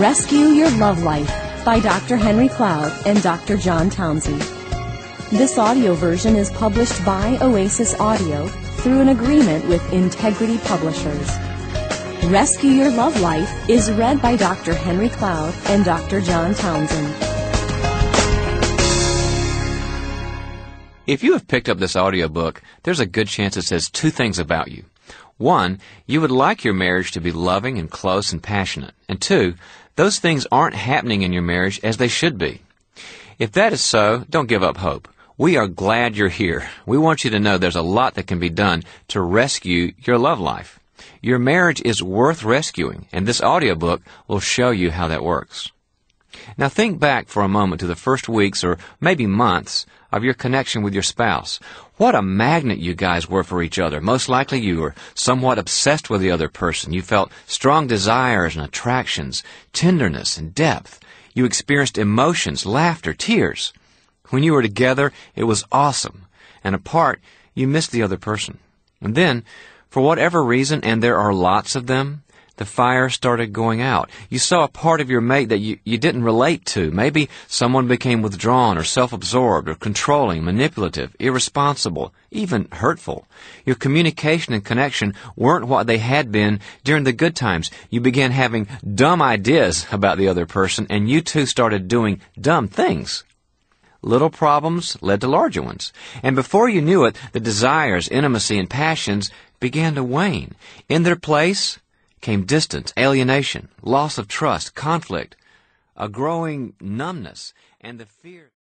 Rescue Your Love Life by Dr. Henry Cloud and Dr. John Townsend. This audio version is published by Oasis Audio through an agreement with Integrity Publishers. Rescue Your Love Life is read by Dr. Henry Cloud and Dr. John Townsend. If you have picked up this audiobook, there's a good chance it says two things about you. One, you would like your marriage to be loving and close and passionate. And two, those things aren't happening in your marriage as they should be. If that is so, don't give up hope. We are glad you're here. We want you to know there's a lot that can be done to rescue your love life. Your marriage is worth rescuing, and this audiobook will show you how that works. Now think back for a moment to the first weeks or maybe months of your connection with your spouse. What a magnet you guys were for each other. Most likely you were somewhat obsessed with the other person. You felt strong desires and attractions, tenderness and depth. You experienced emotions, laughter, tears. When you were together, it was awesome. And apart, you missed the other person. And then, for whatever reason, and there are lots of them, the fire started going out. You saw a part of your mate that you didn't relate to. Maybe someone became withdrawn or self-absorbed or controlling, manipulative, irresponsible, even hurtful. Your communication and connection weren't what they had been during the good times. You began having dumb ideas about the other person, and you two started doing dumb things. Little problems led to larger ones. And before you knew it, the desires, intimacy, and passions began to wane. In their place came distance, alienation, loss of trust, conflict, a growing numbness, and the fear.